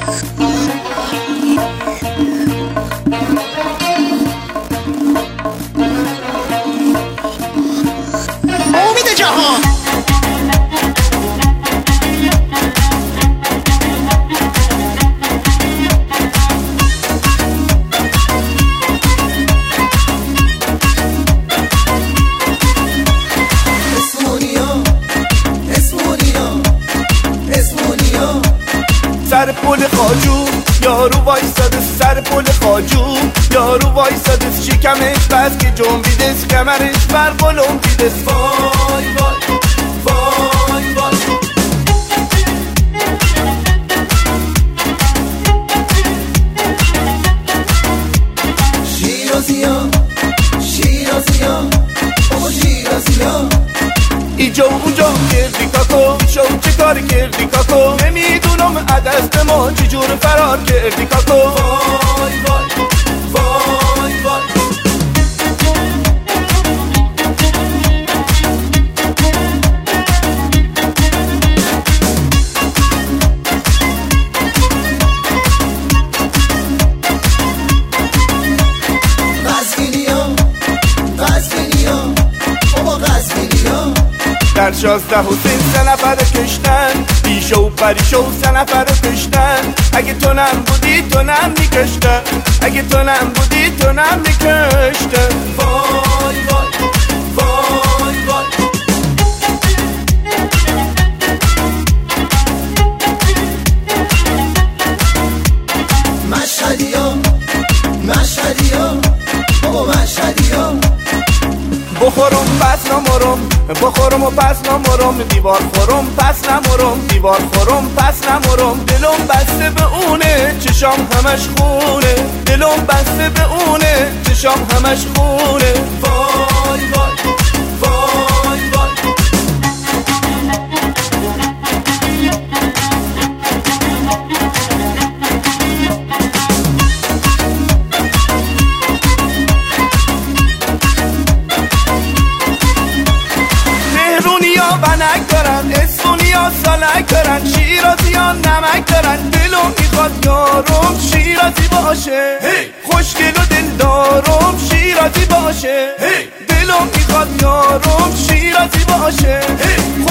امید جهان سر پل خاجو یارو وایساده، سر پل خاجو یارو وایساده، شکمش بس که جنبیدش، کمرش بر قلم دیدش. وای وای وای وای شیرازی‌ها شیرازی‌ها بابا شیرازی‌ها ایجا و اونجا کردی کاکو، شو چه کار کردی کاکو، نمیدونم عدست ما چجور فرار کردی کاکو. وای وای وای وای در 16 حسین 3 نفر کشتن، بیشو و پریشو 3 نفر کشتن. اگه تو نم بودی تو نم میکشتن، اگه تو نم بودی تو نم میکشتن. وای وای وای وای مشهدی‌ها مشهدی‌ها بابا مشهدی‌ها بخورم پس نمرم، بخورم و پس نمرم، دیوار خورم پس نمرم، دیوار خورم پس نمرم. دلم بسته به اونه چشام همش خونه، دلم بسته به اونه چشام همش خونه. وای وای وای وای بنک دارن، اسونیا سالک دارن، شیرازی ها نمک دارن. دلم میخواد یارم شیرازی باشه، خوشگل و دل دارم شیرازی باشه. دلم میخواد یارم شیرازی باشه،